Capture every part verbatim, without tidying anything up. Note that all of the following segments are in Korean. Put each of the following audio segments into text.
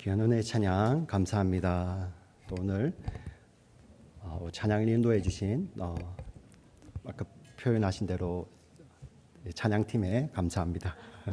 귀한 은혜의 찬양 감사합니다. 또 오늘 어, 찬양을 인도해 주신 어, 아까 표현하신 대로 찬양팀에 감사합니다.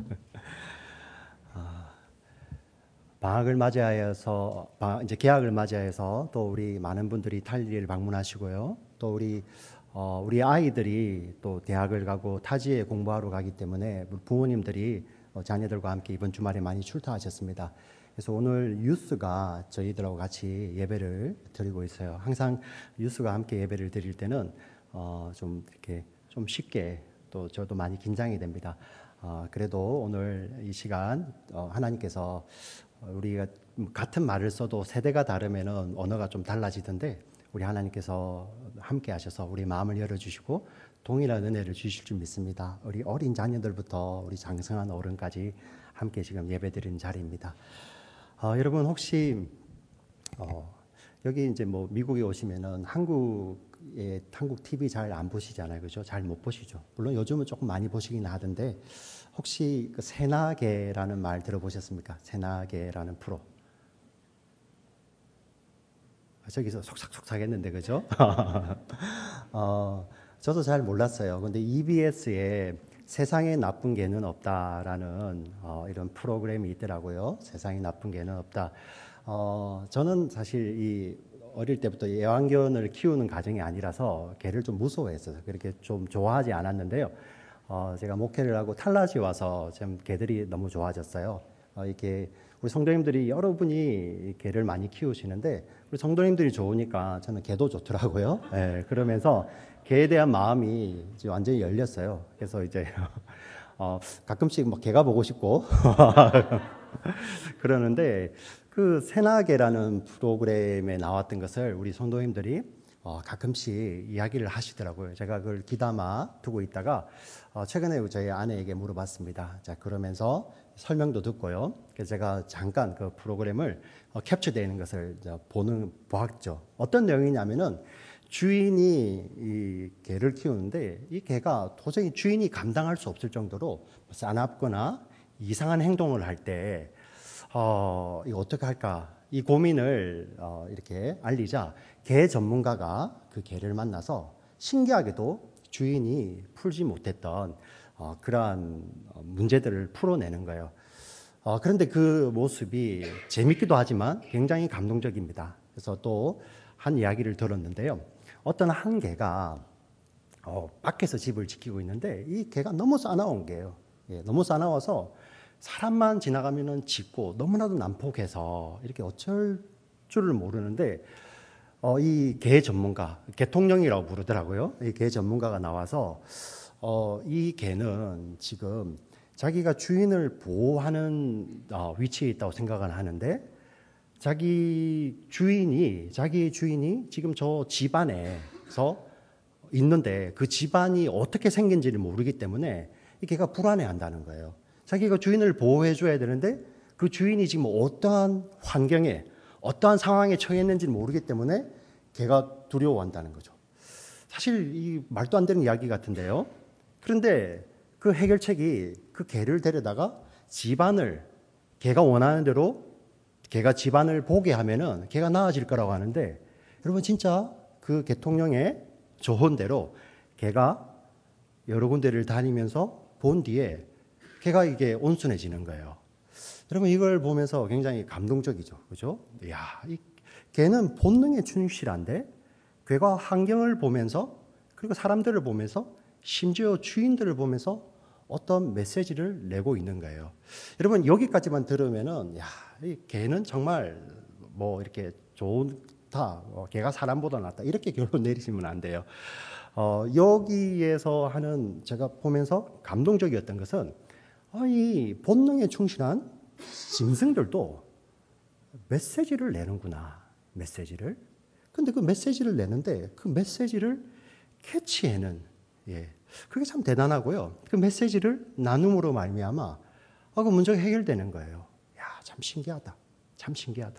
아, 방학을 맞이하여서 이제 개학을 맞이해서 또 우리 많은 분들이 탈리를 방문하시고요. 또 우리 어, 우리 아이들이 또 대학을 가고 타지에 공부하러 가기 때문에 부모님들이 어, 자녀들과 함께 이번 주말에 많이 출타하셨습니다. 그래서 오늘 유스가 저희들하고 같이 예배를 드리고 있어요. 항상 유스가 함께 예배를 드릴 때는 어, 좀 이렇게 좀 쉽게 또 저도 많이 긴장이 됩니다. 어, 그래도 오늘 이 시간 어, 하나님께서 우리가 같은 말을 써도 세대가 다르면은 언어가 좀 달라지던데 우리 하나님께서 함께 하셔서 우리 마음을 열어주시고 동일한 은혜를 주실 줄 믿습니다. 우리 어린 자녀들부터 우리 장성한 어른까지 함께 지금 예배드리는 자리입니다. 어, 여러분 혹시 어, 여기 이제 뭐 미국에 오시면은 한국의 한국 티비 잘 안 보시잖아요, 그죠? 잘 못 보시죠. 물론 요즘은 조금 많이 보시긴 하던데 혹시 그 새나개라는 말 들어보셨습니까? 새나개라는 프로. 저기서 속삭속삭 했는데, 그죠? 어, 저도 잘 몰랐어요. 근데 이비에스에 세상에 나쁜 개는 없다라는 어, 이런 프로그램이 있더라고요. 세상에 나쁜 개는 없다. 어, 저는 사실 이 어릴 때부터 애완견을 키우는 가정이 아니라서 개를 좀 무서워했어요. 그렇게 좀 좋아하지 않았는데요. 어, 제가 목회를 하고 탈라지 와서 좀 개들이 너무 좋아졌어요. 어, 이렇게 우리 성도님들이 여러분이 개를 많이 키우시는데 우리 성도님들이 좋으니까 저는 개도 좋더라고요. 네, 그러면서 개에 대한 마음이 이제 완전히 열렸어요. 그래서 이제 어, 가끔씩 막 개가 보고 싶고 그러는데 그 새나개라는 프로그램에 나왔던 것을 우리 성도님들이 어, 가끔씩 이야기를 하시더라고요. 제가 그걸 귀담아 두고 있다가 어, 최근에 저희 아내에게 물어봤습니다. 자, 그러면서 설명도 듣고요. 그래서 제가 잠깐 그 프로그램을 어, 캡처되는 것을 보는 보았죠. 어떤 내용이냐면은 주인이 이 개를 키우는데 이 개가 도저히 주인이 감당할 수 없을 정도로 싸납거나 이상한 행동을 할 때 어, 이거 어떻게 할까? 이 고민을 어, 이렇게 알리자 개 전문가가 그 개를 만나서 신기하게도 주인이 풀지 못했던 어, 그러한 문제들을 풀어내는 거예요. 어, 그런데 그 모습이 재밌기도 하지만 굉장히 감동적입니다. 그래서 또 한 이야기를 들었는데요. 어떤 한 개가 어, 밖에서 집을 지키고 있는데 이 개가 너무 싸나운 개예요. 예, 너무 싸나워서 사람만 지나가면은 짖고 너무나도 난폭해서 이렇게 어쩔 줄을 모르는데 어, 이 개 전문가, 개통령이라고 부르더라고요. 이 개 전문가가 나와서 어, 이 개는 지금 자기가 주인을 보호하는 어, 위치에 있다고 생각을 하는데 자기 주인이 자기 주인이 지금 저 집안에서 있는데 그 집안이 어떻게 생긴지를 모르기 때문에 이 개가 불안해한다는 거예요. 자기가 주인을 보호해줘야 되는데 그 주인이 지금 어떠한 환경에 어떠한 상황에 처했는지 모르기 때문에 개가 두려워한다는 거죠. 사실 이 말도 안 되는 이야기 같은데요. 그런데 그 해결책이 그 개를 데려다가 집안을 개가 원하는 대로 개가 집안을 보게 하면은 개가 나아질 거라고 하는데 여러분 진짜 그 개통령의 조언대로 개가 여러 군데를 다니면서 본 뒤에 개가 이게 온순해지는 거예요. 여러분 이걸 보면서 굉장히 감동적이죠. 그죠? 이야, 이 개는 본능에 충실한데 개가 환경을 보면서 그리고 사람들을 보면서 심지어 주인들을 보면서 어떤 메시지를 내고 있는 거예요. 여러분 여기까지만 들으면은 야, 이 개는 정말 뭐 이렇게 좋다, 어, 개가 사람보다 낫다 이렇게 결론 내리시면 안 돼요. 어, 여기에서 하는 제가 보면서 감동적이었던 것은 어, 이 본능에 충실한 짐승들도 메시지를 내는구나. 메시지를. 근데 그 메시지를 내는데 그 메시지를 캐치해는 예. 그게 참 대단하고요. 그 메시지를 나눔으로 말미암아 아, 그 문제가 해결되는 거예요. 야, 참 신기하다. 참 신기하다.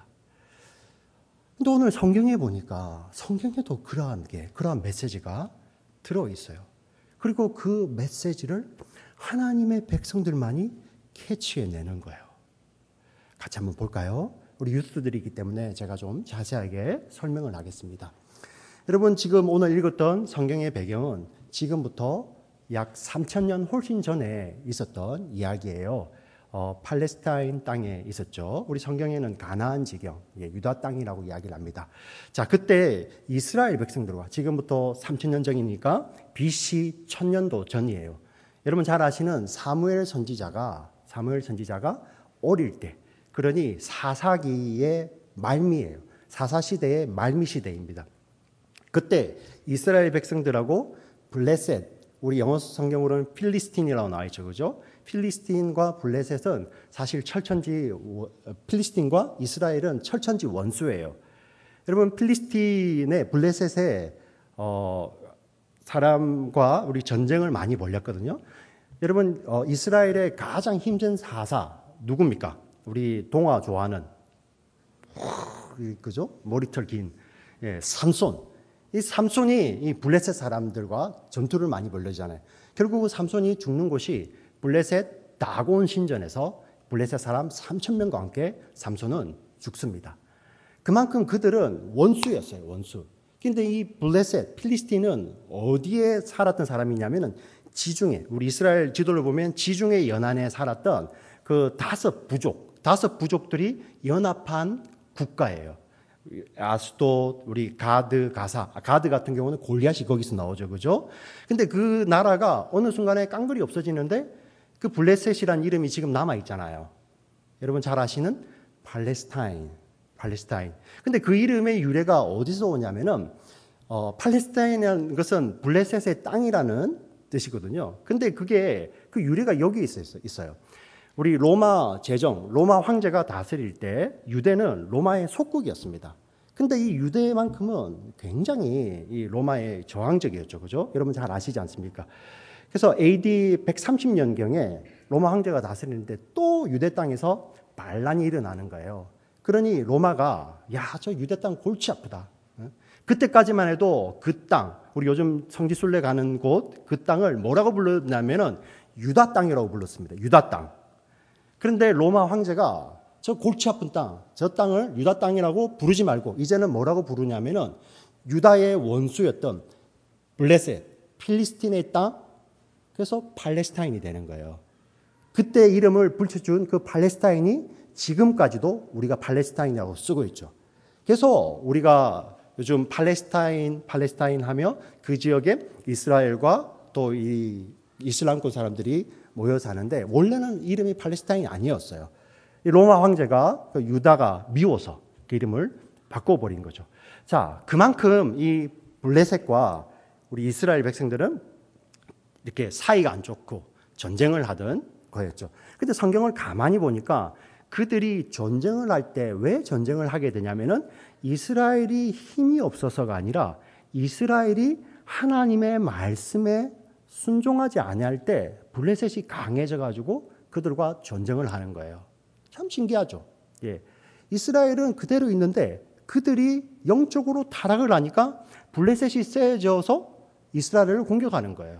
근데 오늘 성경에 보니까 성경에도 그러한 게 그러한 메시지가 들어 있어요. 그리고 그 메시지를 하나님의 백성들만이 캐치해내는 거예요. 같이 한번 볼까요? 우리 유스들이기 때문에 제가 좀 자세하게 설명을 하겠습니다. 여러분, 지금 오늘 읽었던 성경의 배경은 지금부터 약 삼천 년 훨씬 전에 있었던 이야기예요. 어, 팔레스타인 땅에 있었죠. 우리 성경에는 가나안 지경, 예, 유다 땅이라고 이야기를 합니다. 자, 그때 이스라엘 백성들과 지금부터 삼천 년 전이니까 비씨 천 년도 전이에요. 여러분 잘 아시는 사무엘 선지자가 사무엘 선지자가 어릴 때, 그러니 사사기의 말미예요. 사사 시대의 말미 시대입니다. 그때 이스라엘 백성들하고 블레셋, 우리 영어 성경으로는 필리스틴이라고 나와 있죠, 그죠? 필리스틴과 블레셋은 사실 철천지, 필리스틴과 이스라엘은 철천지 원수예요. 여러분, 필리스틴의 블레셋의 어, 사람과 우리 전쟁을 많이 벌였거든요. 여러분, 어, 이스라엘의 가장 힘든 사사 누굽니까? 우리 동화 좋아하는 그죠? 머리털 긴 예, 삼손. 이 삼손이 이 블레셋 사람들과 전투를 많이 벌이잖아요. 결국 삼손이 죽는 곳이 블레셋 다곤 신전에서 블레셋 사람 삼천 명과 함께 삼손은 죽습니다. 그만큼 그들은 원수였어요, 원수. 근데 이 블레셋, 필리스틴은 어디에 살았던 사람이냐면은 지중해, 우리 이스라엘 지도를 보면 지중해 연안에 살았던 그 다섯 부족, 다섯 부족들이 연합한 국가예요. 아스돗, 우리 가드, 가사. 가드 같은 경우는 골리앗이 거기서 나오죠, 그죠? 근데 그 나라가 어느 순간에 깡그리 없어지는데 그 블레셋이라는 이름이 지금 남아있잖아요. 여러분 잘 아시는 팔레스타인, 팔레스타인. 근데 그 이름의 유래가 어디서 오냐면은, 어, 팔레스타인이라는 것은 블레셋의 땅이라는 뜻이거든요. 근데 그게, 그 유래가 여기 있어요. 우리 로마 제정, 로마 황제가 다스릴 때 유대는 로마의 속국이었습니다. 근데 이 유대만큼은 굉장히 이 로마의 저항적이었죠, 그죠? 여러분 잘 아시지 않습니까? 그래서 에이디 백삼십 년경에 로마 황제가 다스리는데 또 유대 땅에서 반란이 일어나는 거예요. 그러니 로마가 야, 저 유대 땅 골치 아프다. 그때까지만 해도 그 땅, 우리 요즘 성지순례 가는 곳, 그 땅을 뭐라고 불렀냐면은 유다 땅이라고 불렀습니다. 유다 땅. 그런데 로마 황제가 저 골치 아픈 땅, 저 땅을 유다 땅이라고 부르지 말고 이제는 뭐라고 부르냐면은 유다의 원수였던 블레셋, 필리스틴의 땅, 그래서 팔레스타인이 되는 거예요. 그때 이름을 붙여준 그 팔레스타인이 지금까지도 우리가 팔레스타인이라고 쓰고 있죠. 그래서 우리가 요즘 팔레스타인, 팔레스타인 하며 그 지역에 이스라엘과 또 이 이슬람권 사람들이 모여 사는데 원래는 이름이 팔레스타인이 아니었어요. 로마 황제가 그 유다가 미워서 그 이름을 바꿔버린 거죠. 자, 그만큼 이 블레셋과 우리 이스라엘 백성들은 이렇게 사이가 안 좋고 전쟁을 하던 거였죠. 근데 성경을 가만히 보니까 그들이 전쟁을 할 때 왜 전쟁을 하게 되냐면은 이스라엘이 힘이 없어서가 아니라 이스라엘이 하나님의 말씀에 순종하지 아니할 때 블레셋이 강해져 가지고 그들과 전쟁을 하는 거예요. 참 신기하죠. 예. 이스라엘은 그대로 있는데 그들이 영적으로 타락을 하니까 블레셋이 세져서 이스라엘을 공격하는 거예요.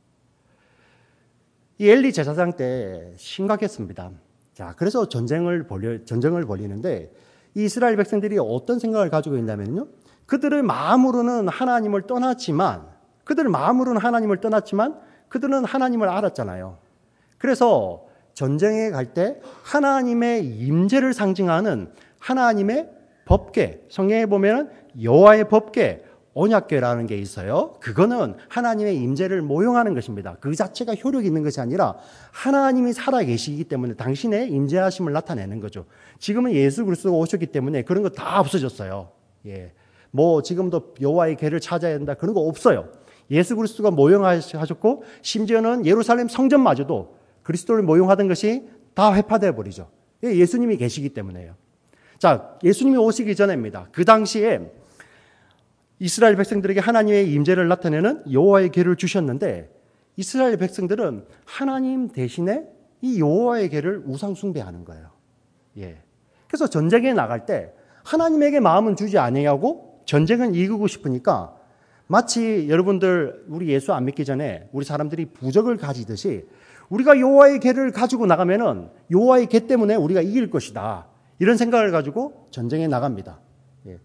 이 엘리 제사장 때 심각했습니다. 자, 그래서 전쟁을 벌여, 전쟁을 벌이는데 이 이스라엘 백성들이 어떤 생각을 가지고 있냐면요. 그들의 마음으로는 하나님을 떠났지만, 그들의 마음으로는 하나님을 떠났지만, 그들은 하나님을 알았잖아요. 그래서 전쟁에 갈 때 하나님의 임재를 상징하는 하나님의 법궤, 성경에 보면 여호와의 법궤, 언약궤라는 게 있어요. 그거는 하나님의 임재를 모형하는 것입니다. 그 자체가 효력이 있는 것이 아니라 하나님이 살아계시기 때문에 당신의 임재하심을 나타내는 거죠. 지금은 예수 그리스도가 오셨기 때문에 그런 거 다 없어졌어요. 예, 뭐 지금도 여호와의 궤를 찾아야 된다 그런 거 없어요. 예수 그리스도가 모형하셨고 심지어는 예루살렘 성전마저도 그리스도를 모형하던 것이 다 회파되어 버리죠. 예수님이 계시기 때문에요. 자, 예수님이 오시기 전에입니다. 그 당시에 이스라엘 백성들에게 하나님의 임재를 나타내는 여호와의 궤를 주셨는데 이스라엘 백성들은 하나님 대신에 이 여호와의 궤를 우상 숭배하는 거예요. 예. 그래서 전쟁에 나갈 때 하나님에게 마음은 주지 아니하고 전쟁은 이기고 싶으니까 마치 여러분들 우리 예수 안 믿기 전에 우리 사람들이 부적을 가지듯이 우리가 여호와의 궤를 가지고 나가면은 여호와의 궤 때문에 우리가 이길 것이다. 이런 생각을 가지고 전쟁에 나갑니다. 예.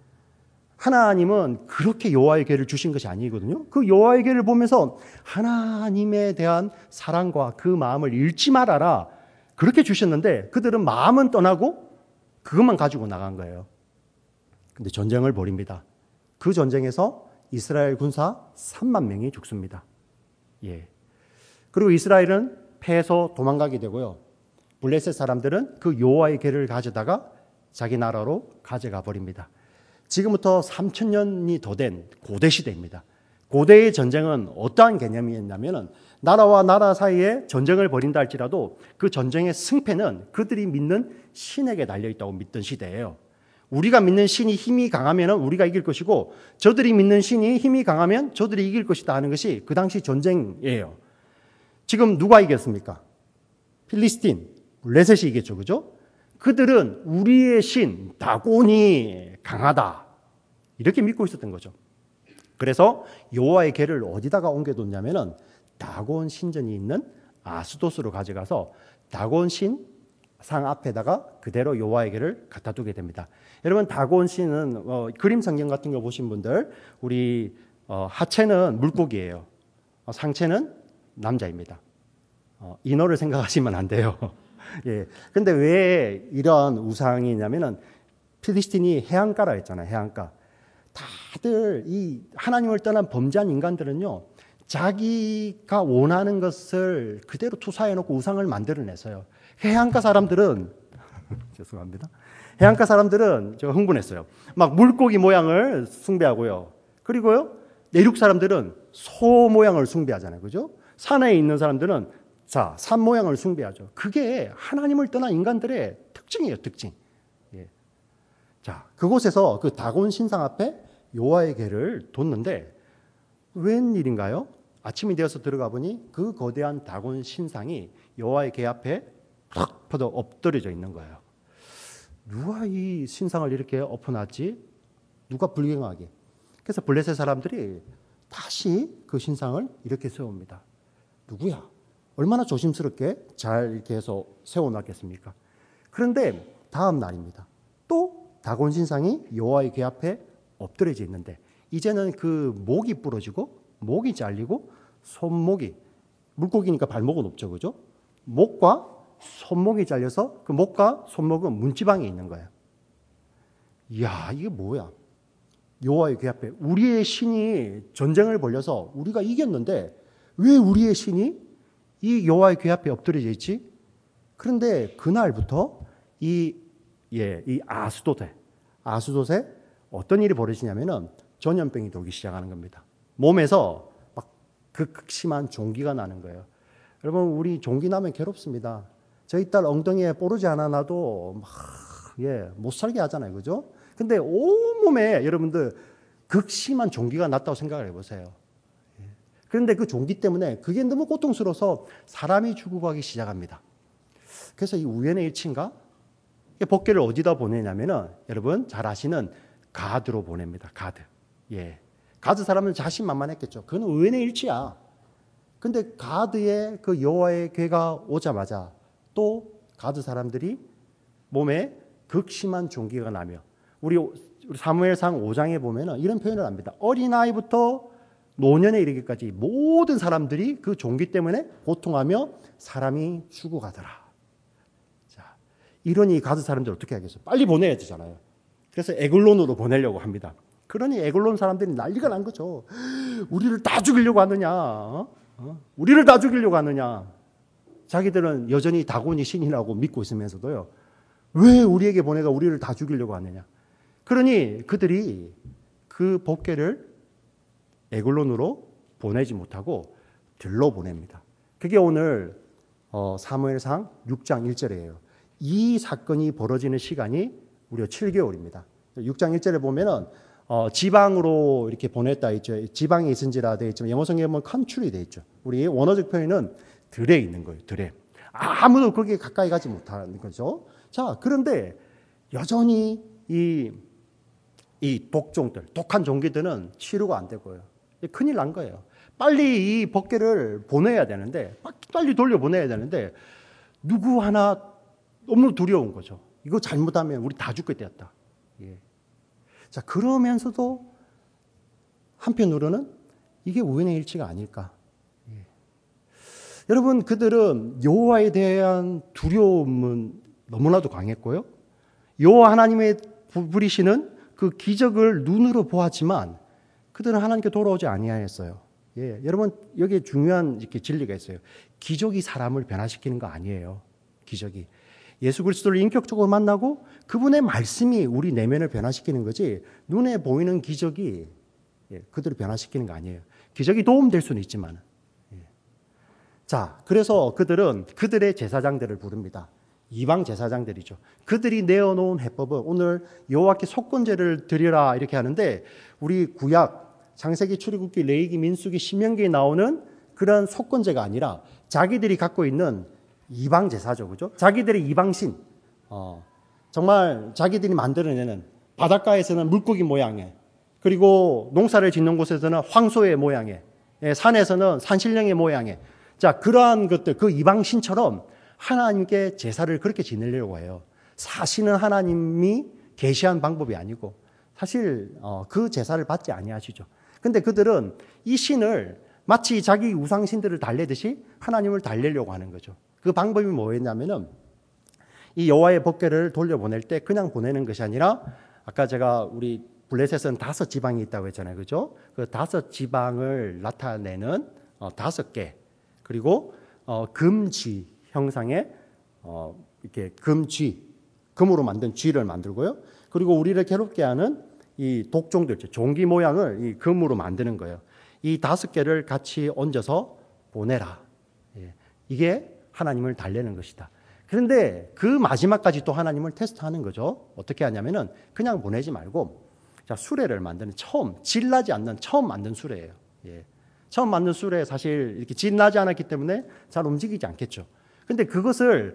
하나님은 그렇게 여호와의 궤를 주신 것이 아니거든요. 그 여호와의 궤를 보면서 하나님에 대한 사랑과 그 마음을 잃지 말아라. 그렇게 주셨는데 그들은 마음은 떠나고 그것만 가지고 나간 거예요. 근데 전쟁을 벌입니다. 그 전쟁에서 이스라엘 군사 삼만 명이 죽습니다. 예. 그리고 이스라엘은 패해서 도망가게 되고요. 블레셋 사람들은 그 여호와의 궤를 가져다가 자기 나라로 가져가 버립니다. 지금부터 삼천 년이 더 된 고대 시대입니다. 고대의 전쟁은 어떠한 개념이었냐면 나라와 나라 사이에 전쟁을 벌인다 할지라도 그 전쟁의 승패는 그들이 믿는 신에게 달려있다고 믿던 시대예요. 우리가 믿는 신이 힘이 강하면 우리가 이길 것이고 저들이 믿는 신이 힘이 강하면 저들이 이길 것이다 하는 것이 그 당시 전쟁이에요. 지금 누가 이겼습니까? 필리스틴, 블레셋이 이겼죠. 그죠? 그들은 우리의 신 다곤이 강하다 이렇게 믿고 있었던 거죠. 그래서 여호와의 궤를 어디다가 옮겨뒀냐면은 다곤 신전이 있는 아스도스로 가져가서 다곤 신 상 앞에다가 그대로 여호와의 궤를 갖다 두게 됩니다. 여러분 다곤 신은 어, 그림 성경 같은 거 보신 분들 우리 어, 하체는 물고기예요. 어, 상체는 남자입니다. 어, 인어를 생각하시면 안 돼요. 예. 근데 왜 이런 우상이냐면은 필리스틴이 해안가라 했잖아요. 해안가. 다들 이 하나님을 떠난 범죄한 인간들은요. 자기가 원하는 것을 그대로 투사해 놓고 우상을 만들어내서요. 해안가 사람들은 죄송합니다. 해안가 사람들은 제가 흥분했어요. 막 물고기 모양을 숭배하고요. 그리고요. 내륙 사람들은 소 모양을 숭배하잖아요. 그죠? 산에 있는 사람들은 자, 산 모양을 숭배하죠. 그게 하나님을 떠난 인간들의 특징이에요, 특징. 예. 자, 그곳에서 그 다곤 신상 앞에 여호와의 궤를 뒀는데 웬일인가요? 아침이 되어서 들어가 보니 그 거대한 다곤 신상이 여호와의 궤 앞에 탁 퍼져 엎드려져 있는 거예요. 누가 이 신상을 이렇게 엎어놨지? 누가 불경하게? 그래서 블레셋 사람들이 다시 그 신상을 이렇게 세웁니다. 누구야? 얼마나 조심스럽게 잘 이렇게 해서 세워놨겠습니까? 그런데 다음 날입니다. 또 다곤 신상이 여호와의 궤 앞에 엎드려져 있는데 이제는 그 목이 부러지고 목이 잘리고 손목이 물고기니까 발목은 없죠, 그죠? 목과 손목이 잘려서 그 목과 손목은 문지방에 있는 거예요. 이야, 이게 뭐야? 여호와의 궤 앞에 우리의 신이 전쟁을 벌여서 우리가 이겼는데 왜 우리의 신이 이 여호와의 궤 앞에 엎드려져 있지? 그런데 그날부터 이, 예, 이 아스도세, 아스도세 어떤 일이 벌어지냐면은 전염병이 돌기 시작하는 겁니다. 몸에서 막 극심한 종기가 나는 거예요. 여러분, 우리 종기 나면 괴롭습니다. 저희 딸 엉덩이에 뽀르지 하나 나도 막, 예, 못 살게 하잖아요. 그죠? 근데 온몸에 여러분들 극심한 종기가 났다고 생각을 해보세요. 예. 그런데 그 종기 때문에 그게 너무 고통스러워서 사람이 죽어가기 시작합니다. 그래서 이 우연의 일치인가? 법궤를 어디다 보내냐면은 여러분 잘 아시는 가드로 보냅니다. 가드. 예. 가드 사람은 자신만만했겠죠. 그건 우연의 일치야. 근데 가드에 그 여호와의 궤가 오자마자 또 가드 사람들이 몸에 극심한 종기가 나며 우리 사무엘상 오 장에 보면은 이런 표현을 합니다. 어린아이부터 노년에 이르기까지 모든 사람들이 그 종기 때문에 고통하며 사람이 죽어가더라. 자, 이러니 가드 사람들 어떻게 하겠어요? 빨리 보내야 되잖아요. 그래서 에글론으로 보내려고 합니다. 그러니 에글론 사람들이 난리가 난 거죠. 우리를 다 죽이려고 하느냐? 어? 어? 우리를 다 죽이려고 하느냐? 자기들은 여전히 다곤이 신이라고 믿고 있으면서도요. 왜 우리에게 보내가 우리를 다 죽이려고 하느냐? 그러니 그들이 그 법궤를 에글론으로 보내지 못하고 들로 보냅니다. 그게 오늘 어, 사무엘상 육 장 일 절이에요. 이 사건이 벌어지는 시간이 무려 칠 개월입니다. 육 장 일 절에 보면은 어, 지방으로 이렇게 보냈다 있죠. 지방에 있은지라 되어 있지만 영어 성경에 보면 컨트리 되어 있죠. 우리 원어적 표현은 들에 있는 거예요. 들에. 아무도 거기에 가까이 가지 못하는 거죠. 자, 그런데 여전히 이, 이 독종들, 독한 종기들은 치료가 안 되고요. 큰일 난 거예요. 빨리 이 법궤를 보내야 되는데, 빨리 돌려보내야 되는데, 누구 하나 너무 두려운 거죠. 이거 잘못하면 우리 다 죽게 되었다. 예. 자, 그러면서도 한편으로는 이게 우연의 일치가 아닐까. 예. 여러분, 그들은 여호와에 대한 두려움은 너무나도 강했고요. 여호와 하나님의 부리시는 그 기적을 눈으로 보았지만 그들은 하나님께 돌아오지 아니하였어요. 예, 여러분 여기에 중요한 이렇게 진리가 있어요. 기적이 사람을 변화시키는 거 아니에요. 기적이 예수 그리스도를 인격적으로 만나고 그분의 말씀이 우리 내면을 변화시키는 거지 눈에 보이는 기적이 예, 그들을 변화시키는 거 아니에요. 기적이 도움될 수는 있지만 예. 자, 그래서 그들은 그들의 제사장들을 부릅니다. 이방 제사장들이죠. 그들이 내어놓은 해법은 오늘 여호와께 속건제를 드리라 이렇게 하는데 우리 구약 창세기, 출애굽기, 레위기, 민수기, 신명기에 나오는 그런 속건제가 아니라 자기들이 갖고 있는 이방 제사죠, 그죠? 자기들의 이방신, 어, 정말 자기들이 만들어내는 바닷가에서는 물고기 모양의, 그리고 농사를 짓는 곳에서는 황소의 모양의, 예, 산에서는 산신령의 모양의, 자 그러한 것들 그 이방신처럼 하나님께 제사를 그렇게 지내려고 해요. 사실은 하나님이 계시한 방법이 아니고 사실 어, 그 제사를 받지 아니하시죠. 근데 그들은 이 신을 마치 자기 우상신들을 달래듯이 하나님을 달래려고 하는 거죠. 그 방법이 뭐였냐면은 이 여호와의 법궤를 돌려보낼 때 그냥 보내는 것이 아니라 아까 제가 우리 블레셋은 다섯 지방이 있다고 했잖아요. 그죠? 그 다섯 지방을 나타내는 어, 다섯 개 그리고 어, 금쥐 형상의 어, 이렇게 금쥐 금으로 만든 쥐를 만들고요. 그리고 우리를 괴롭게 하는 이 독종들, 종기 모양을 이 금으로 만드는 거예요. 이 다섯 개를 같이 얹어서 보내라. 예. 이게 하나님을 달래는 것이다. 그런데 그 마지막까지 또 하나님을 테스트하는 거죠. 어떻게 하냐면은 그냥 보내지 말고 자, 수레를 만드는 처음 질나지 않는 처음 만든 수레예요. 예. 처음 만든 수레 사실 이렇게 질나지 않았기 때문에 잘 움직이지 않겠죠. 근데 그것을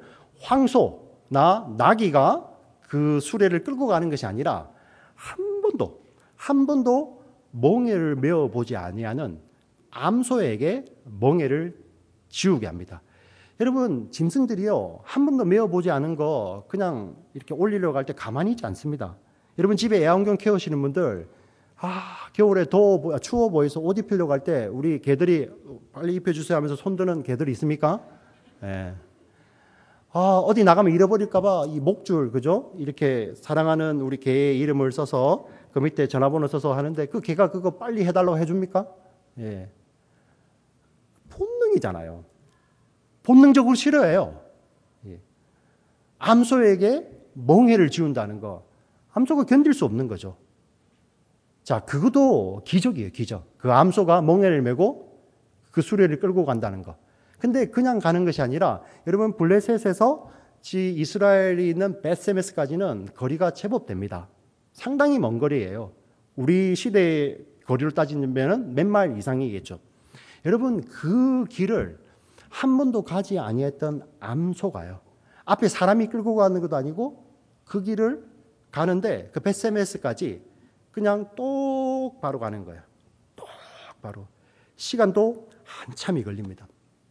황소나 나귀가 그 수레를 끌고 가는 것이 아니라 한 번도 한 번도 멍에를 메어 보지 아니하는 암소에게 멍에를 지우게 합니다. 여러분 짐승들이요 한 번도 메어 보지 않은 거 그냥 이렇게 올리려고 할 때 가만히 있지 않습니다. 여러분 집에 애완견 키우시는 분들 아 겨울에 더워 추워 보여서 옷 입히려고 할 때 우리 개들이 빨리 입혀주세요 하면서 손드는 개들이 있습니까? 예. 아, 어디 나가면 잃어버릴까봐 이 목줄, 그죠? 이렇게 사랑하는 우리 개의 이름을 써서 그 밑에 전화번호 써서 하는데 그 개가 그거 빨리 해달라고 해줍니까? 예. 본능이잖아요. 본능적으로 싫어해요. 예. 암소에게 멍해를 지운다는 거. 암소가 견딜 수 없는 거죠. 자, 그것도 기적이에요, 기적. 그 암소가 멍해를 메고 그 수레를 끌고 간다는 거. 근데 그냥 가는 것이 아니라 여러분 블레셋에서 이스라엘이 있는 베세메스까지는 거리가 제법 됩니다. 상당히 먼 거리예요. 우리 시대의 거리로 따지면 몇 마일 이상이겠죠. 여러분 그 길을 한 번도 가지 아니했던 암소가요. 앞에 사람이 끌고 가는 것도 아니고 그 길을 가는데 그 베세메스까지 그냥 똑바로 가는 거예요. 똑바로. 시간도 한참이 걸립니다.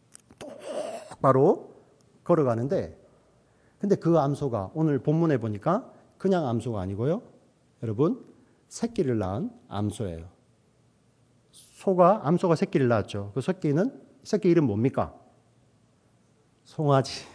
똑바로 걸어가는데 근데 그 암소가 오늘 본문에 보니까 그냥 암소가 아니고요. 여러분 새끼를 낳은 암소예요. 소가 암소가 새끼를 낳았죠. 그 새끼는 새끼 이름 뭡니까? 송아지.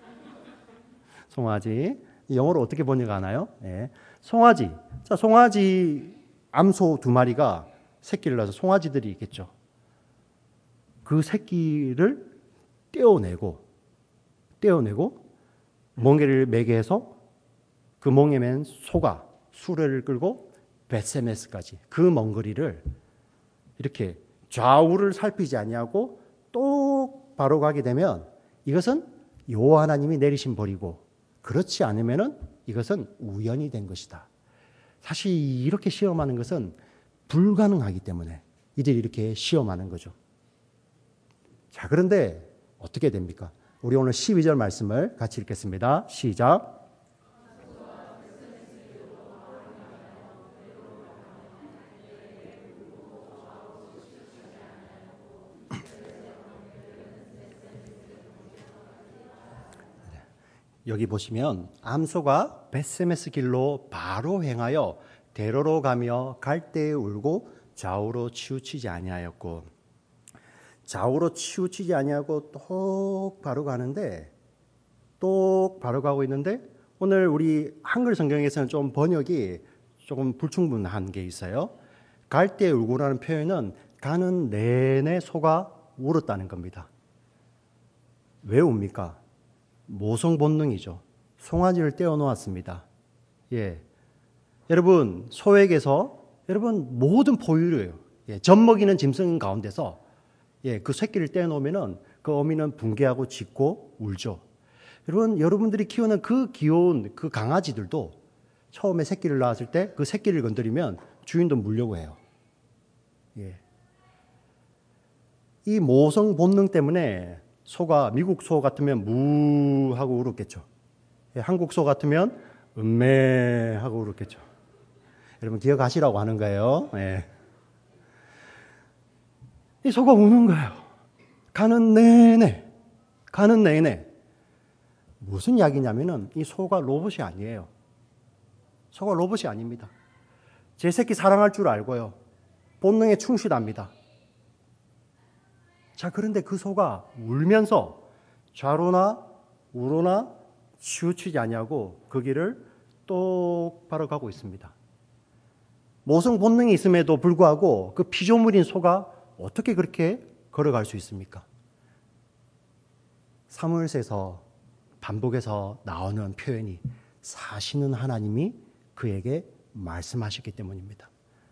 송아지. 영어로 어떻게 번역하나요? 네. 송아지. 자, 송아지 암소 두 마리가 새끼를 낳아서 송아지들이 있겠죠. 그 새끼를 떼어내고 떼어내고 멍에를 매게 해서 그 멍에 맨 소가 수레를 끌고 베세메스까지 그 먼 거리를 이렇게 좌우를 살피지 아니하고 똑바로 가게 되면 이것은 여호와 하나님이 내리신 벌이고 그렇지 않으면은 이것은 우연이 된 것이다. 사실 이렇게 시험하는 것은 불가능하기 때문에 이들이 이렇게 시험하는 거죠. 자, 그런데 어떻게 됩니까? 우리 오늘 십이 절 말씀을 같이 읽겠습니다. 시작. 여기 보시면 암소가 벳세메스 길로 바로 행하여 대로로 가며 갈대에 울고 좌우로 치우치지 아니하였고, 좌우로 치우치지 아니하고 똑바로 가는데 똑바로 가고 있는데, 오늘 우리 한글 성경에서는 좀 번역이 조금 불충분한 게 있어요. 갈대에 울고라는 표현은 가는 내내 소가 울었다는 겁니다. 왜 웁니까? 모성 본능이죠. 송아지를 떼어 놓았습니다. 예. 여러분, 소에게서 여러분 모든 포유류예요. 예. 젖 먹이는 짐승 가운데서 예, 그 새끼를 떼어 놓으면은 그 어미는 붕괴하고 짖고 울죠. 여러분, 여러분들이 키우는 그 귀여운 그 강아지들도 처음에 새끼를 낳았을 때 그 새끼를 건드리면 주인도 물려고 해요. 예. 이 모성 본능 때문에 소가 미국 소 같으면 무 하고 울었겠죠. 예, 한국 소 같으면 음메 하고 울었겠죠. 여러분 기억하시라고 하는 거예요. 예. 이 소가 우는 거예요. 가는 내내, 가는 내내. 무슨 이야기냐면은 이 소가 로봇이 아니에요. 소가 로봇이 아닙니다. 제 새끼 사랑할 줄 알고요. 본능에 충실합니다. 자, 그런데 그 소가 울면서 좌로나 우로나 치우치지 아니하고 그 길을 똑바로 가고 있습니다. 모성 본능이 있음에도 불구하고 그 피조물인 소가 어떻게 그렇게 걸어갈 수 있습니까? 사무엘서에서 반복해서 나오는 표현이 사시는 하나님이 그에게 말씀하셨기 때문입니다.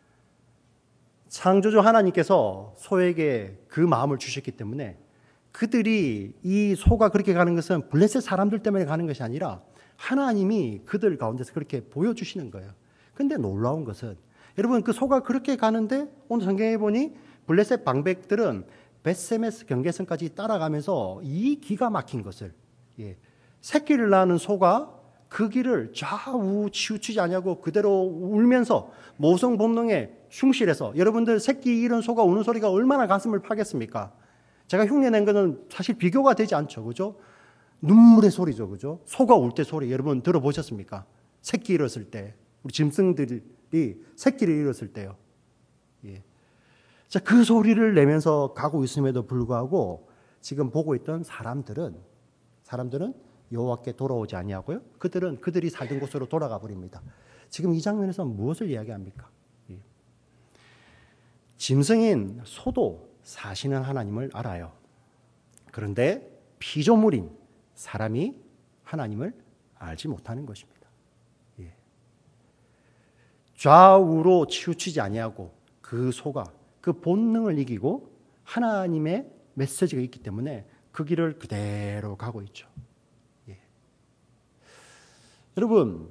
창조주 하나님께서 소에게 그 마음을 주셨기 때문에 그들이 이 소가 그렇게 가는 것은 블레셋 사람들 때문에 가는 것이 아니라 하나님이 그들 가운데서 그렇게 보여주시는 거예요. 그런데 놀라운 것은 여러분 그 소가 그렇게 가는데 오늘 성경에 보니 블레셋 방백들은 벳세메스 경계선까지 따라가면서 이 기가 막힌 것을 예, 새끼를 낳는 소가 그 길을 좌우 치우치지 않냐고 그대로 울면서 모성 본능에 충실해서 여러분들 새끼 잃은 소가 우는 소리가 얼마나 가슴을 파겠습니까? 제가 흉내낸 거는 사실 비교가 되지 않죠. 그죠? 눈물의 소리죠. 그죠? 소가 울 때 소리 여러분 들어보셨습니까? 새끼 잃었을 때 우리 짐승들이 새끼를 잃었을 때요. 예. 자, 그 소리를 내면서 가고 있음에도 불구하고 지금 보고 있던 사람들은 사람들은 여호와께 돌아오지 아니하고요. 그들은 그들이 살던 곳으로 돌아가 버립니다. 지금 이 장면에서 무엇을 이야기합니까? 예. 짐승인 소도 사시는 하나님을 알아요. 그런데 피조물인 사람이 하나님을 알지 못하는 것입니다. 예. 좌우로 치우치지 아니하고 그 소가 그 본능을 이기고 하나님의 메시지가 있기 때문에 그 길을 그대로 가고 있죠. 예. 여러분,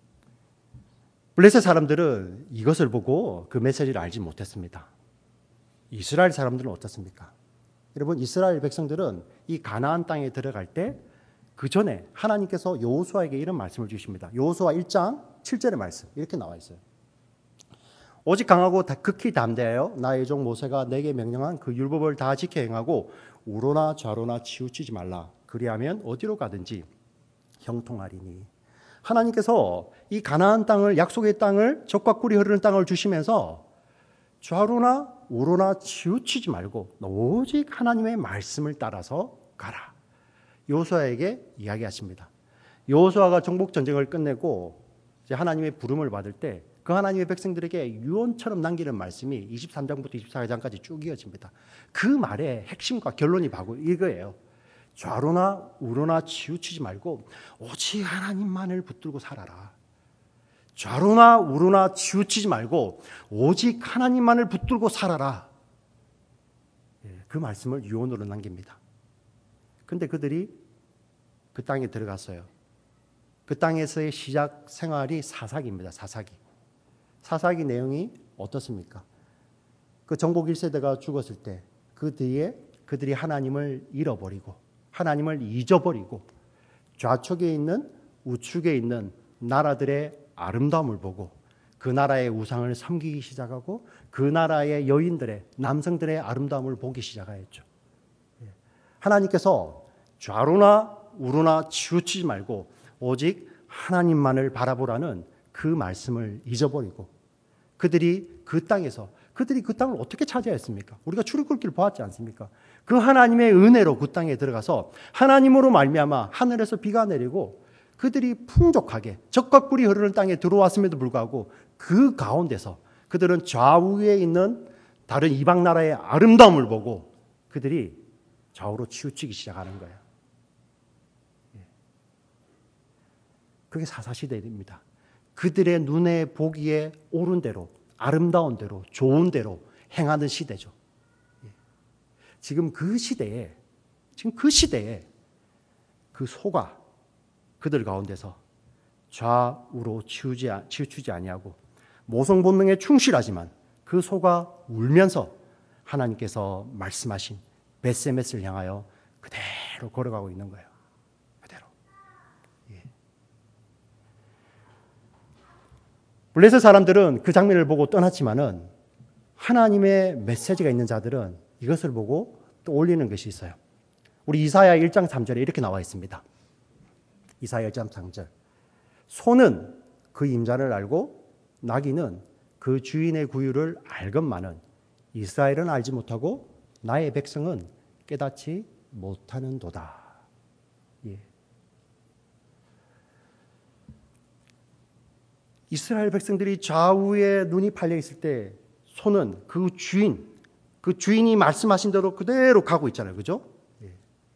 블레셋 사람들은 이것을 보고 그 메시지를 알지 못했습니다. 이스라엘 사람들은 어떻습니까? 여러분, 이스라엘 백성들은 이 가나안 땅에 들어갈 때 그 전에 하나님께서 여호수아에게 이런 말씀을 주십니다. 여호수아 일 장 칠 절의 말씀 이렇게 나와 있어요. 오직 강하고 극히 담대하여 나의 종 모세가 내게 명령한 그 율법을 다 지켜 행하고 우로나 좌로나 치우치지 말라. 그리하면 어디로 가든지 형통하리니. 하나님께서 이 가나안 땅을 약속의 땅을 젖과 꿀이 흐르는 땅을 주시면서 좌로나 우로나 치우치지 말고 오직 하나님의 말씀을 따라서 가라. 여호수아에게 이야기하십니다. 여호수아가 정복 전쟁을 끝내고 이제 하나님의 부름을 받을 때 그 하나님의 백성들에게 유언처럼 남기는 말씀이 이십삼 장부터 이십사 장까지 쭉 이어집니다. 그 말의 핵심과 결론이 바로 이거예요. 좌로나 우로나 치우치지 말고 오직 하나님만을 붙들고 살아라. 좌로나 우로나 치우치지 말고 오직 하나님만을 붙들고 살아라. 그 말씀을 유언으로 남깁니다. 그런데 그들이 그 땅에 들어갔어요. 그 땅에서의 시작 생활이 사사기입니다. 사사기. 사사기 내용이 어떻습니까? 그 정복 일 세대가 죽었을 때 그 뒤에 그들이 하나님을 잃어버리고 하나님을 잊어버리고 좌측에 있는 우측에 있는 나라들의 아름다움을 보고 그 나라의 우상을 섬기기 시작하고 그 나라의 여인들의 남성들의 아름다움을 보기 시작하였죠. 하나님께서 좌로나 우로나 치우치지 말고 오직 하나님만을 바라보라는 그 말씀을 잊어버리고 그들이 그 땅에서 그들이 그 땅을 어떻게 차지했습니까? 우리가 출애굽기를 보았지 않습니까? 그 하나님의 은혜로 그 땅에 들어가서 하나님으로 말미암아 하늘에서 비가 내리고 그들이 풍족하게 적과 꿀이 흐르는 땅에 들어왔음에도 불구하고 그 가운데서 그들은 좌우에 있는 다른 이방 나라의 아름다움을 보고 그들이 좌우로 치우치기 시작하는 거예요. 그게 사사시대입니다. 그들의 눈에 보기에 옳은 대로, 아름다운 대로, 좋은 대로 행하는 시대죠. 지금 그 시대에, 지금 그 시대에 그 소가 그들 가운데서 좌우로 치우지, 치우치지 아니하고 모성 본능에 충실하지만 그 소가 울면서 하나님께서 말씀하신 벳세메스를 향하여 그대로 걸어가고 있는 거예요. 그대로. 예. 블레셋 사람들은 그 장면을 보고 떠났지만은 하나님의 메시지가 있는 자들은 이것을 보고 또 올리는 것이 있어요. 우리 이사야 일 장 삼 절에 이렇게 나와 있습니다. 이사야 일 장 삼 절. 소는 그 임자를 알고 나귀는 그 주인의 구유를 알건만은 이스라엘은 알지 못하고 나의 백성은 깨닫지 못하는도다. 예. 이스라엘 백성들이 좌우에 눈이 팔려 있을 때 소는 그 주인, 그 주인이 말씀하신 대로 그대로 가고 있잖아요. 그죠? 예.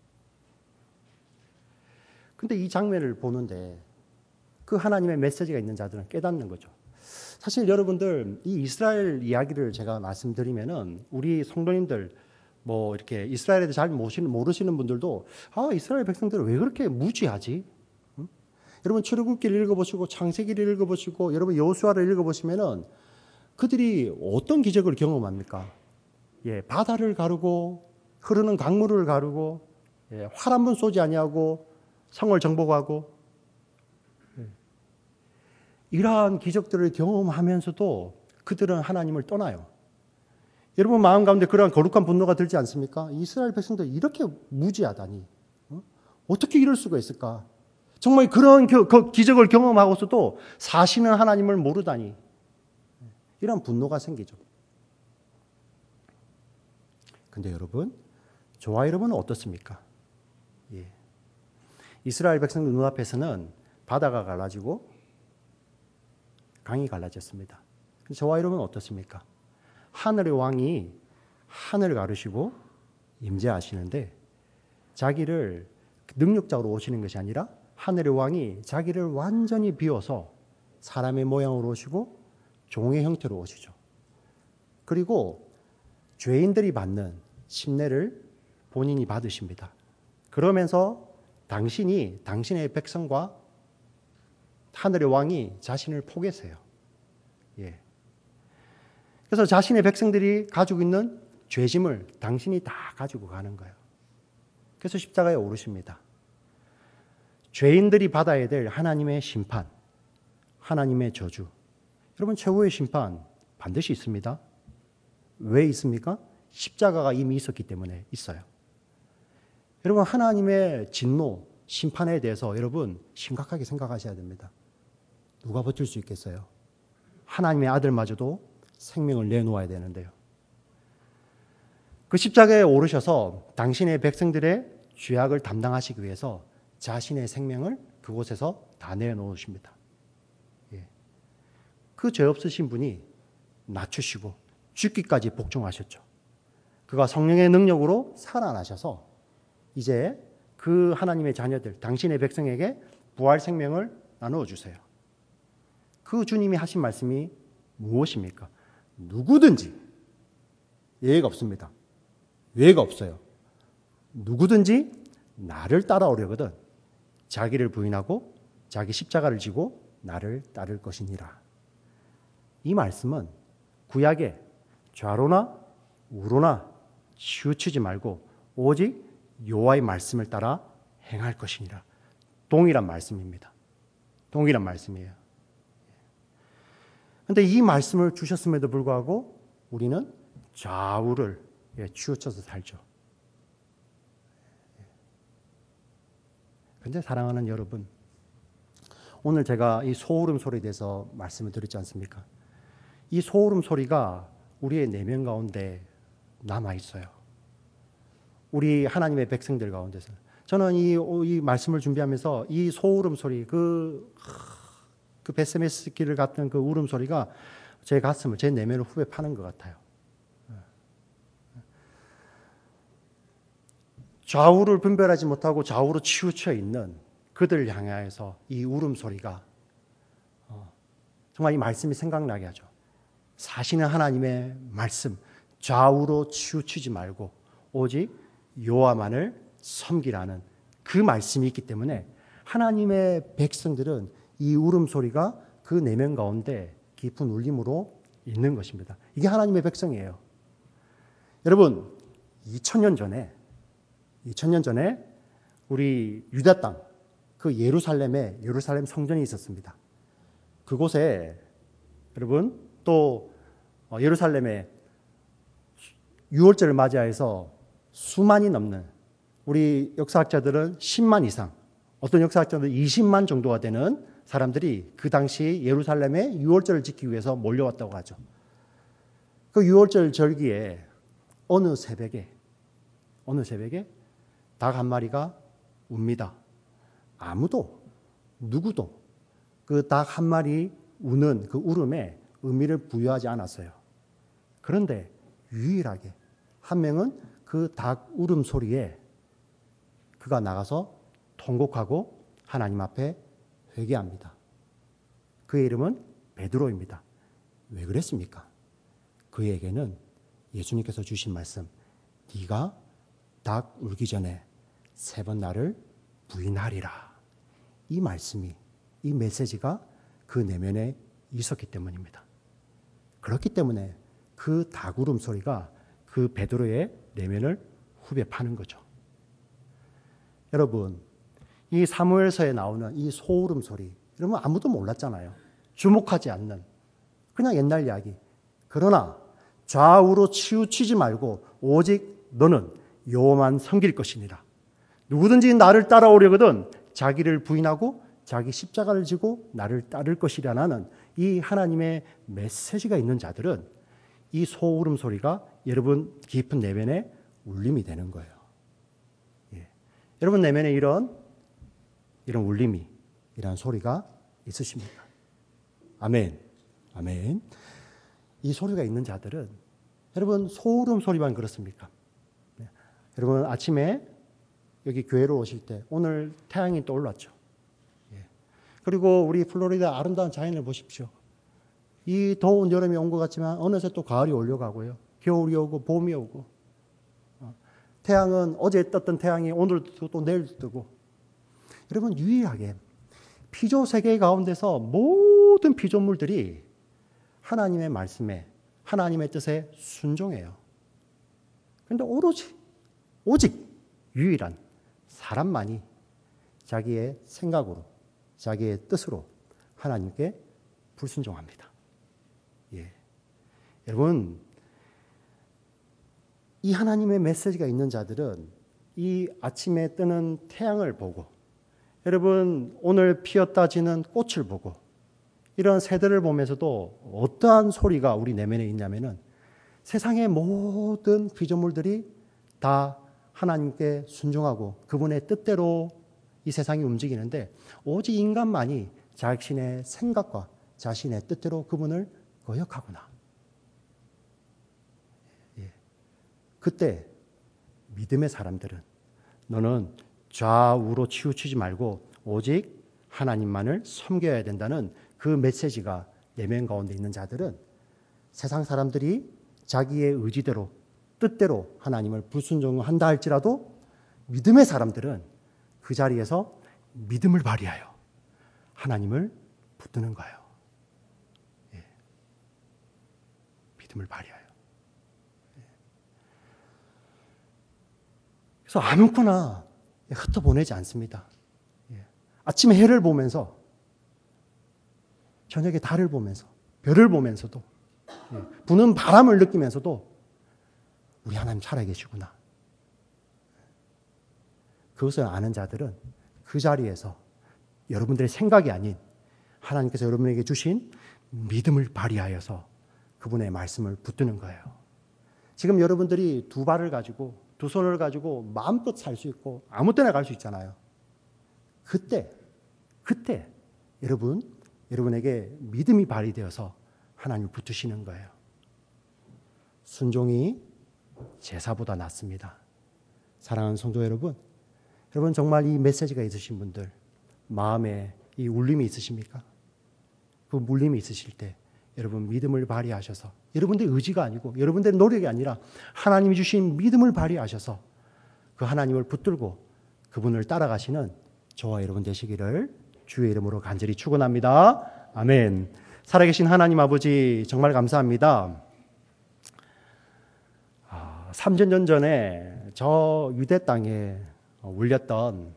근데 이 장면을 보는데 그 하나님의 메시지가 있는 자들은 깨닫는 거죠. 사실 여러분들 이 이스라엘 이야기를 제가 말씀드리면은 우리 성도님들 뭐 이렇게 이스라엘에 대해 잘 모르시는 분들도 아 이스라엘 백성들은 왜 그렇게 무지하지? 응? 여러분 출애굽기를 읽어보시고 창세기를 읽어보시고 여러분 여호수아를 읽어보시면은 그들이 어떤 기적을 경험합니까? 예, 바다를 가르고 흐르는 강물을 가르고 예, 활 한 번 쏘지 아니하고 성을 정복하고 예. 이러한 기적들을 경험하면서도 그들은 하나님을 떠나요. 여러분 마음 가운데 그러한 거룩한 분노가 들지 않습니까? 이스라엘 백성들 이렇게 무지하다니 어? 어떻게 이럴 수가 있을까? 정말 그런 겨, 그 기적을 경험하고서도 사시는 하나님을 모르다니 이런 분노가 생기죠. 근데 여러분 저와 여러분은 어떻습니까? 예. 이스라엘 백성들 눈앞에서는 바다가 갈라지고 강이 갈라졌습니다. 저와 여러분은 어떻습니까? 하늘의 왕이 하늘을 가르시고 임재하시는데 자기를 능력자로 오시는 것이 아니라 하늘의 왕이 자기를 완전히 비워서 사람의 모양으로 오시고 종의 형태로 오시죠. 그리고 죄인들이 받는 심례를 본인이 받으십니다. 그러면서 당신이 당신의 백성과 하늘의 왕이 자신을 포개세요. 예. 그래서 자신의 백성들이 가지고 있는 죄짐을 당신이 다 가지고 가는 거예요. 그래서 십자가에 오르십니다. 죄인들이 받아야 될 하나님의 심판, 하나님의 저주. 여러분 최후의 심판 반드시 있습니다. 왜 있습니까? 십자가가 이미 있었기 때문에 있어요. 여러분 하나님의 진노, 심판에 대해서 여러분 심각하게 생각하셔야 됩니다. 누가 버틸 수 있겠어요? 하나님의 아들마저도 생명을 내놓아야 되는데요. 그 십자가에 오르셔서 당신의 백성들의 죄악을 담당하시기 위해서 자신의 생명을 그곳에서 다 내놓으십니다. 예. 그 죄 없으신 분이 낮추시고 죽기까지 복종하셨죠. 그가 성령의 능력으로 살아나셔서 이제 그 하나님의 자녀들, 당신의 백성에게 부활 생명을 나누어 주세요. 그 주님이 하신 말씀이 무엇입니까? 누구든지 예외가 없습니다. 예외가 없어요. 누구든지 나를 따라오려거든 자기를 부인하고 자기 십자가를 지고 나를 따를 것이니라. 이 말씀은 구약에 좌로나 우로나 치우치지 말고 오직 여호와의 말씀을 따라 행할 것이니라. 동일한 말씀입니다. 동일한 말씀이에요. 그런데 이 말씀을 주셨음에도 불구하고 우리는 좌우를 치우쳐서 살죠. 근데 사랑하는 여러분, 오늘 제가 이 소울음 소리에 대해서 말씀을 드렸지 않습니까? 이 소울음 소리가 우리의 내면 가운데 남아 있어요. 우리 하나님의 백성들 가운데서. 저는 이, 이 말씀을 준비하면서 이 소울음 소리, 그, 그 베세메스키를 같은 그 울음 소리가 제 가슴을, 제 내면을 후벼 파는 것 같아요. 좌우를 분별하지 못하고 좌우로 치우쳐 있는 그들을 향하여서 이 울음소리가 정말 이 말씀이 생각나게 하죠. 사시는 하나님의 말씀, 좌우로 치우치지 말고 오직 여호와만을 섬기라는 그 말씀이 있기 때문에 하나님의 백성들은 이 울음소리가 그 내면 가운데 깊은 울림으로 있는 것입니다. 이게 하나님의 백성이에요. 여러분, 이천 년 전에 이천 년 전에 우리 유다 땅, 그 예루살렘에 예루살렘 성전이 있었습니다. 그곳에 여러분 또 예루살렘에 유월절을 맞이해서 수만이 넘는, 우리 역사학자들은 십만 이상, 어떤 역사학자들은 이십만 정도가 되는 사람들이 그 당시 예루살렘에 유월절을 지키기 위해서 몰려왔다고 하죠. 그 유월절 절기에 어느 새벽에 어느 새벽에 닭 한 마리가 웁니다. 아무도 누구도 그 닭 한 마리 우는 그 울음에 의미를 부여하지 않았어요. 그런데 유일하게 한 명은 그 닭 울음 소리에 그가 나가서 통곡하고 하나님 앞에 회개합니다. 그의 이름은 베드로입니다. 왜 그랬습니까? 그에게는 예수님께서 주신 말씀, 네가 닭 울기 전에 세 번 나를 부인하리라. 이 말씀이, 이 메시지가 그 내면에 있었기 때문입니다. 그렇기 때문에 그 닭 울음 소리가 그 베드로의 내면을 후벼 파는 거죠. 여러분, 이 사무엘서에 나오는 이 소울음 소리, 여러분 아무도 몰랐잖아요. 주목하지 않는 그냥 옛날 이야기. 그러나 좌우로 치우치지 말고 오직 너는 여호와만 섬길 것이니라. 누구든지 나를 따라오려거든 자기를 부인하고 자기 십자가를 지고 나를 따를 것이라는 이 하나님의 메시지가 있는 자들은 이 소울음 소리가 여러분 깊은 내면에 울림이 되는 거예요. 예. 여러분 내면에 이런 이런 울림이, 이런 소리가 있으십니까? 아멘. 아멘. 이 소리가 있는 자들은 여러분 소울음 소리만 그렇습니까? 네. 여러분 아침에 여기 교회로 오실 때 오늘 태양이 떠올랐죠. 예. 그리고 우리 플로리다 아름다운 자연을 보십시오. 이 더운 여름이 온 것 같지만 어느새 또 가을이 올려가고요. 겨울이 오고 봄이 오고. 어. 태양은 어제 떴던 태양이 오늘도 또 내일도 뜨고. 여러분 유일하게 피조 세계 가운데서 모든 피조물들이 하나님의 말씀에, 하나님의 뜻에 순종해요. 그런데 오로지 오직 유일한 사람만이 자기의 생각으로, 자기의 뜻으로 하나님께 불순종합니다. 예. 여러분, 이 하나님의 메시지가 있는 자들은 이 아침에 뜨는 태양을 보고, 여러분 오늘 피었다 지는 꽃을 보고, 이런 새들을 보면서도 어떠한 소리가 우리 내면에 있냐면은 세상의 모든 피조물들이 다 하나님께 순종하고 그분의 뜻대로 이 세상이 움직이는데 오직 인간만이 자신의 생각과 자신의 뜻대로 그분을 거역하구나. 예. 그때 믿음의 사람들은 너는 좌우로 치우치지 말고 오직 하나님만을 섬겨야 된다는 그 메시지가 내면 가운데 있는 자들은 세상 사람들이 자기의 의지대로 뜻대로 하나님을 불순종한다 할지라도 믿음의 사람들은 그 자리에서 믿음을 발휘하여 하나님을 붙드는 거예요. 예. 믿음을 발휘하여. 예. 그래서 아무거나 흩어보내지 않습니다. 예. 아침에 해를 보면서, 저녁에 달을 보면서, 별을 보면서도, 예. 부는 바람을 느끼면서도 우리 하나님 살아계시구나. 그것을 아는 자들은 그 자리에서 여러분들의 생각이 아닌 하나님께서 여러분에게 주신 믿음을 발휘하여서 그분의 말씀을 붙드는 거예요. 지금 여러분들이 두 발을 가지고 두 손을 가지고 마음껏 살 수 있고 아무 때나 갈 수 있잖아요. 그때 그때 여러분 여러분에게 믿음이 발휘되어서 하나님을 붙드시는 거예요. 순종이 제사보다 낫습니다. 사랑하는 성도 여러분, 여러분 정말 이 메시지가 있으신 분들 마음에 이 울림이 있으십니까? 그 물림이 있으실 때 여러분 믿음을 발휘하셔서 여러분들의 의지가 아니고 여러분들의 노력이 아니라 하나님이 주신 믿음을 발휘하셔서 그 하나님을 붙들고 그분을 따라가시는 저와 여러분 되시기를 주의 이름으로 간절히 축원합니다. 아멘. 살아계신 하나님 아버지 정말 감사합니다. 아, 삼천 년 전에 저 유대 땅에 울렸던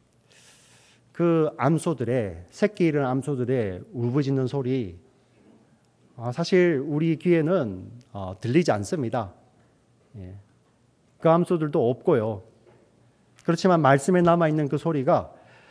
그 암소들의 새끼 잃은 암소들의 울부짖는 소리 아, 사실 우리 귀에는 어, 들리지 않습니다. 예. 그 암소들도 없고요. 그렇지만 말씀에 남아있는 그 소리가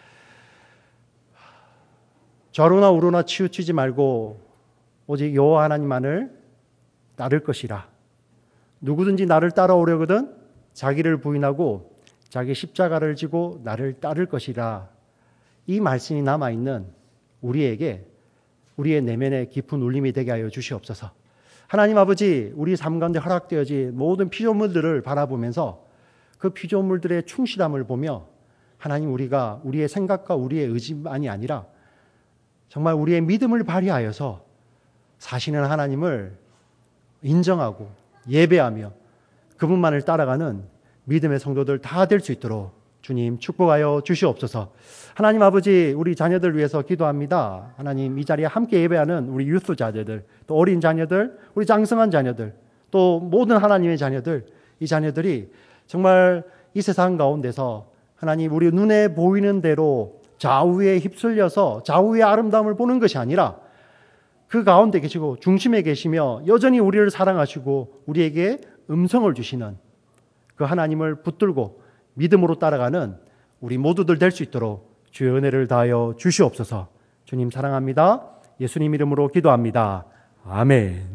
좌로나 우로나 치우치지 말고 오직 여호와 하나님만을 따를 것이라. 누구든지 나를 따라오려거든 자기를 부인하고 자기 십자가를 지고 나를 따를 것이라. 이 말씀이 남아있는 우리에게 우리의 내면에 깊은 울림이 되게 하여 주시옵소서. 하나님 아버지, 우리 삶 가운데 허락되어진 모든 피조물들을 바라보면서 그 피조물들의 충실함을 보며 하나님 우리가 우리의 생각과 우리의 의지만이 아니라 정말 우리의 믿음을 발휘하여서 사시는 하나님을 인정하고 예배하며 그분만을 따라가는 믿음의 성도들 다 될 수 있도록 주님 축복하여 주시옵소서. 하나님 아버지, 우리 자녀들 위해서 기도합니다. 하나님 이 자리에 함께 예배하는 우리 유스 자녀들, 또 어린 자녀들, 우리 장성한 자녀들, 또 모든 하나님의 자녀들, 이 자녀들이 정말 이 세상 가운데서 하나님 우리 눈에 보이는 대로 좌우에 휩쓸려서 좌우의 아름다움을 보는 것이 아니라 그 가운데 계시고 중심에 계시며 여전히 우리를 사랑하시고 우리에게 음성을 주시는 그 하나님을 붙들고 믿음으로 따라가는 우리 모두들 될 수 있도록 주의 은혜를 다하여 주시옵소서. 주님 사랑합니다. 예수님 이름으로 기도합니다. 아멘.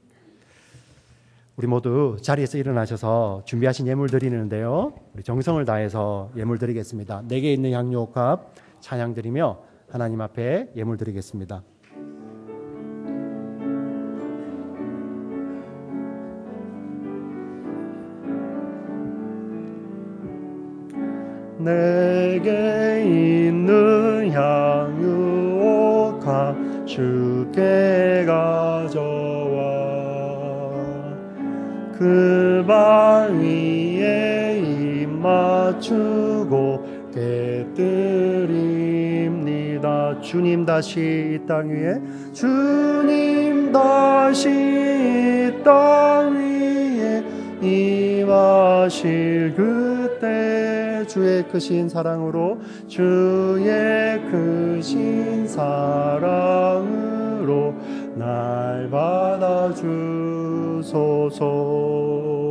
우리 모두 자리에서 일어나셔서 준비하신 예물 드리는데요. 우리 정성을 다해서 예물 드리겠습니다. 내게 있는 향유 옥합 찬양 드리며 하나님 앞에 예물 드리겠습니다. 내게 있는 향유 옥합 주께 가져와 그 발 위에 입 맞추고 깨뜨립니다. 주님 다시 이 땅 위에 주님 다시 이 땅 위에 임하실 그때 주의 크신 사랑으로 주의 크신 사랑으로 날 받아주소서.